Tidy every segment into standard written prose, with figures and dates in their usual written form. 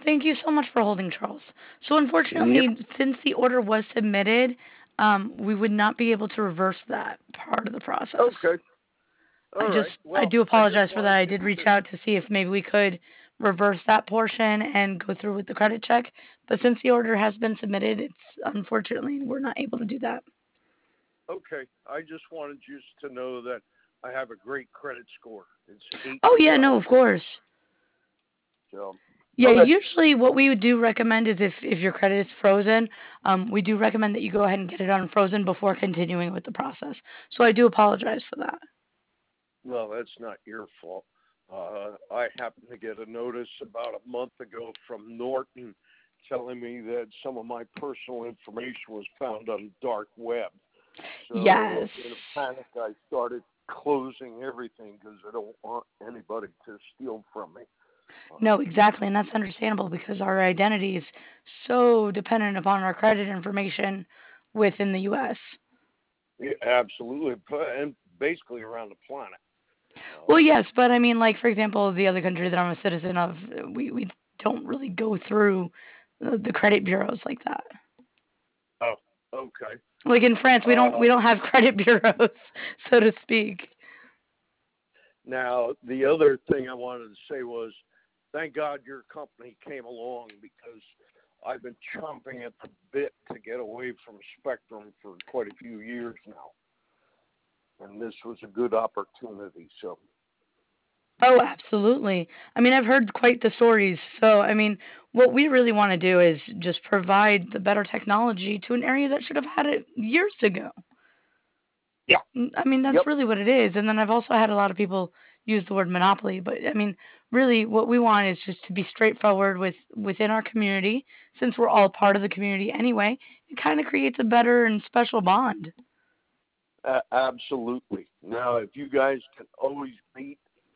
thank you so much for holding, Charles. So Yep. unfortunately, since the order was submitted, we would not be able to reverse that part of the process. Okay. All right. I Well, do I just apologize for that. wanted I you did reach to. out to see if maybe we could reverse that portion and go through with the credit check. But since the order has been submitted, it's unfortunately we're not able to do that. Okay. I just wanted you to know that I have a great credit score. It's Oh yeah, no, 812. of course. So, Yeah, okay. usually what we would do recommend is if your credit is frozen, we do recommend that you go ahead and get it unfrozen before continuing with the process. So I do apologize for that. Well, that's not your fault. I happened to get a notice about a month ago from Norton telling me that some of my personal information was found on the dark web. So, in a Yes. panic, I started closing everything because I don't want anybody to steal from me. No, Um, exactly, and that's understandable because our identity is so dependent upon our credit information within the US. yeah, absolutely, and basically around the planet. Well, Um, yes, but I mean, like for example, the other country that I'm a citizen of, we don't really go through the credit bureaus like that. oh, okay. Like in France, we Uh, don't have credit bureaus, so to speak. Now, the other thing I wanted to say was, thank God your company came along because I've been chomping at the bit to get away from Spectrum for quite a few years now, and this was a good opportunity. So, Oh, absolutely. I mean, I've heard quite the stories. So, I mean, what we really want to do is just provide the better technology to an area that should have had it years ago. yeah, I mean, that's yep, really what it is. And then I've also had a lot of people use the word monopoly, but I mean, really what we want is just to be straightforward within our community. Since we're all part of the community anyway, it kind of creates a better and special bond. absolutely. Now, if you guys can always beat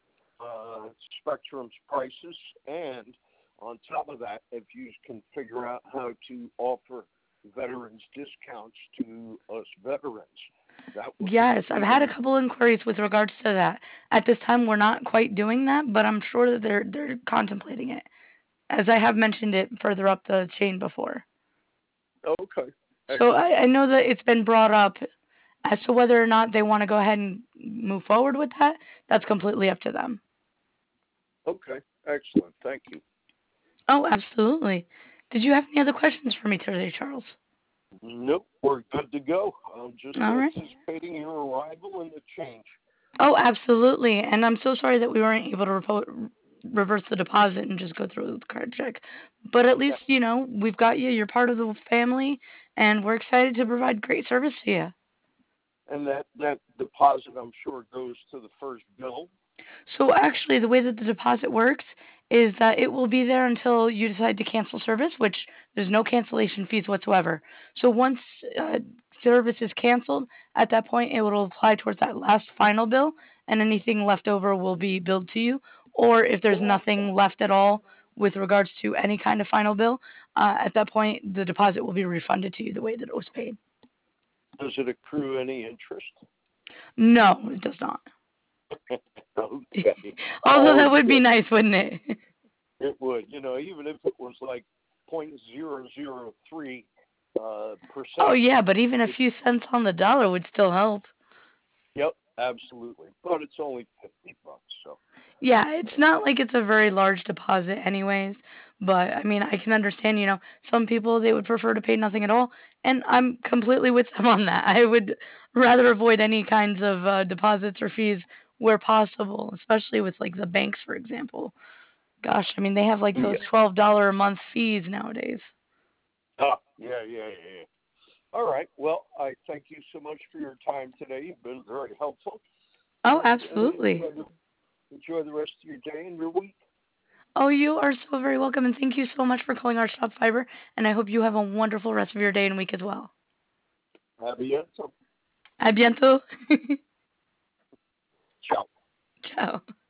Spectrum's prices, and on top of that, if you can figure out how to offer veterans discounts to us veterans, that would be Yes, I've had a even. couple inquiries with regards to that. At this time, we're not quite doing that, but I'm sure that they're contemplating it, as I have mentioned it further up the chain before. Okay, So excellent. I know that it's been brought up as to whether or not they want to go ahead and move forward with that. That's completely up to them. Okay, excellent. Thank you. Oh, absolutely. Did you have any other questions for me today, Charles? Nope, we're good to go. I'm just All right. anticipating your arrival and the change. Oh, absolutely. And I'm so sorry that we weren't able to reverse the deposit and just go through the card check. But at Yeah, least, we've got you. You're part of the family, and we're excited to provide great service to you. and that deposit, I'm sure, goes to the first bill. So, actually, the way that the deposit works is that it will be there until you decide to cancel service, which there's no cancellation fees whatsoever. So, once service is canceled, at that point, it will apply towards that last final bill, and anything left over will be billed to you. Or if there's nothing left at all with regards to any kind of final bill, at that point, the deposit will be refunded to you the way that it was paid. Does it accrue any interest? No, it does not. Okay, Although that always would be good. nice, wouldn't it? It would, even if it was like 0.003 Oh percent. yeah, but even a It, few cents on the dollar would still help. yep, absolutely. But it's only $50, so. Yeah, it's Um, not like it's a very large deposit anyways, but I mean, I can understand, some people they would prefer to pay nothing at all, and I'm completely with them on that. I would rather avoid any kinds of deposits or fees where possible, especially with like the banks, for example. Gosh, I mean, they have like yeah. those $12 a month fees nowadays. Yeah, yeah, yeah. All right. Well, I thank you so much for your time today. You've been very helpful, Oh, and absolutely. enjoy the rest of your day and your week. Oh, you are so very welcome, and thank you so much for calling our shop fiber. And I hope you have a wonderful rest of your day and week as well. Abiento. A bientôt. Ciao. Ciao.